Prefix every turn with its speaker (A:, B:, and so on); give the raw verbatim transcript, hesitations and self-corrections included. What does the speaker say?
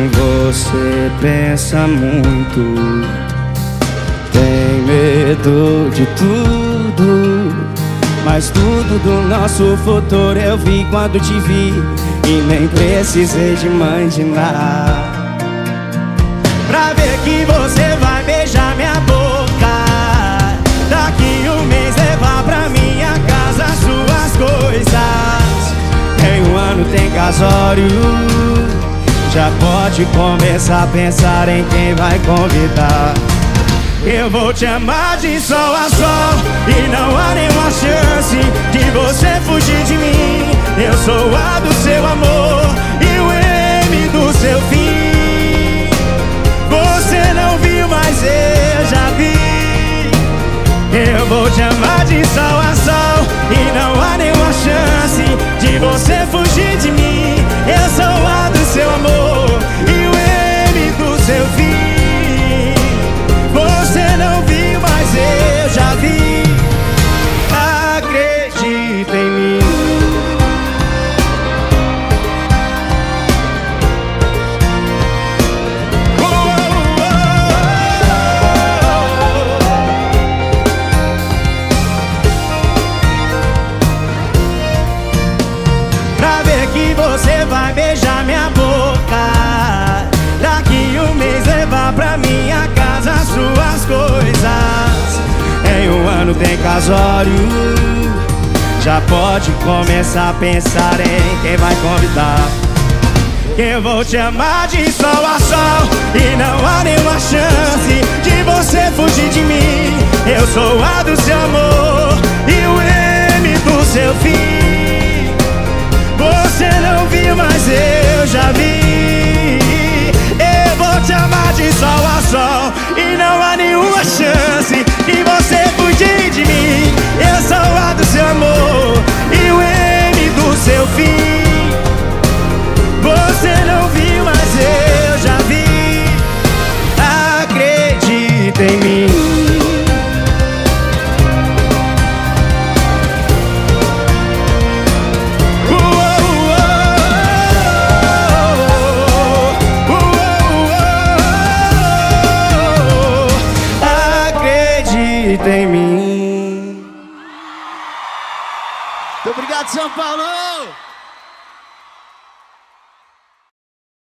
A: Você pensa muito, tem medo de tudo, mas tudo do nosso futuro eu vi quando te vi, e nem precisei de imaginar. Pra ver que você vai beijar minha boca, daqui um mês levar pra minha casa suas coisas. Em um ano tem casório, já pode começar a pensar em quem vai convidar. Eu vou te amar de sol a sol, e não há nenhuma chance de você fugir de mim. Eu sou a do seu amor e o M do seu fim. Você não viu, mas eu já vi. Eu vou te amar de sol a sol, e não há nenhuma chance de você fugir de mim. Eu sou a do seu amor e o M do seu fim. Você não viu, mas eu já vi. Acredita em mim. Oh, oh, oh. Pra ver que você vai beijar minha boca, daqui um mês levar pra minha casa suas coisas. Em um ano tem casório, já pode começar a pensar em quem vai convidar. Eu vou te amar de sol a sol, e não há nenhuma chance de você fugir de mim. Eu sou a do seu amor e o M do seu fim. Você não viu, mas eu já vi. Eu vou te amar de sol a sol, e não há nenhuma chance de você fugir de mim. Eu sou a do seu amor e o M do seu fim. Você não viu, mas eu já vi. Acredita em mim. Em mim.
B: Muito obrigado, São Paulo!